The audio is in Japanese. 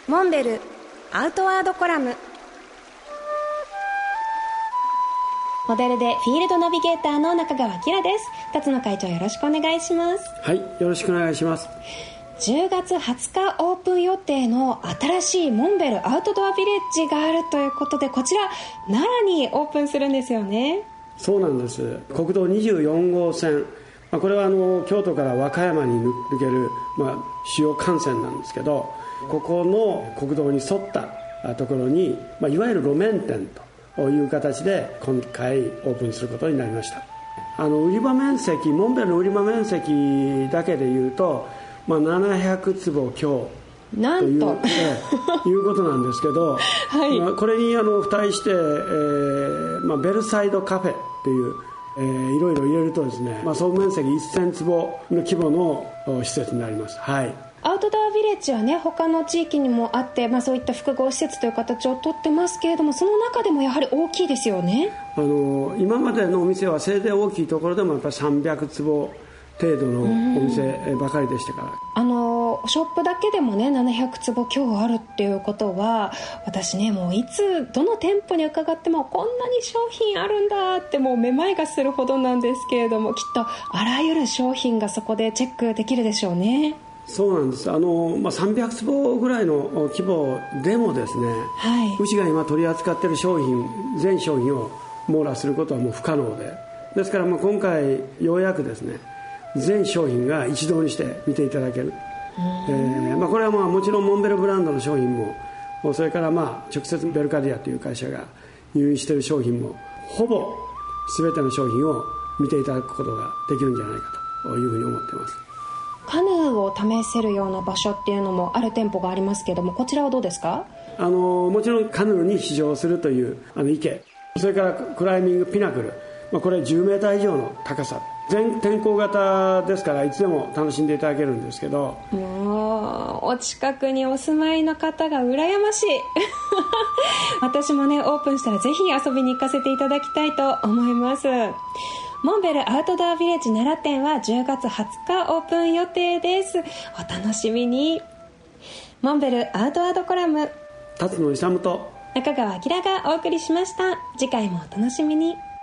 モンベルアウトワードコラム。モデルでフィールドナビゲーターの中川きらです。辰野会長、よろしくお願いします。 はい、よろしくお願いします。 10月20日オープン予定の新しいモンベルアウトドアビレッジがあるということで、こちら奈良にオープンするんですよね。 そうなんです。国道24号線、これは京都から和歌山に抜ける、主要幹線なんですけど、ここの国道に沿ったところに、いわゆる路面店という形で今回オープンすることになりました。売り場面積、モンベルの売り場面積だけでいうと、700坪強ということなんですけど、はい、これに付帯して、ベルサイドカフェっていう、いろいろ入れるとですね、総面積1000坪の規模の施設になります。はい、 アウトドアビレッジはね、他の地域にもあって、そういった複合施設という形をとってますけれども、その中でもやはり大きいですよね。 今までのお店はせいぜい大きいところでもやっぱり300坪程度のお店ばかりでしたから、 ショップだけでもね700坪強あるっていうことは、私ね、もういつどの店舗に伺ってもこんなに商品あるんだって、もうめまいがするほどなんですけれども、きっとあらゆる商品がそこでチェックできるでしょうね。 そうなんです。300坪ぐらいの規模でもですね、はい、うちが今取り扱っている商品全商品を網羅することはもう不可能ですから、今回ようやくですね、全商品が一堂にして見ていただける。これはもちろんモンベルブランドの商品も、それから直接ベルカディアという会社が入院している商品も、ほぼ全ての商品を見ていただくことができるんじゃないかというふうに思っています。 カヌーを試せるような場所っていうのもある店舗がありますけども、こちらはどうですか？ もちろんカヌーに試乗するという池、それからクライミングピナクル、これ10メーター以上の高さ、全天候型ですからいつでも楽しんでいただけるんですけど、 もうお近くにお住まいの方が羨ましい私もね、オープンしたらぜひ遊びに行かせていただきたいと思います。モンベルアウトドアビレッジ奈良店は10月20日オープン予定です。お楽しみに。モンベルアウトワードコラム、 辰野勇と中川明がお送りしました。次回もお楽しみに。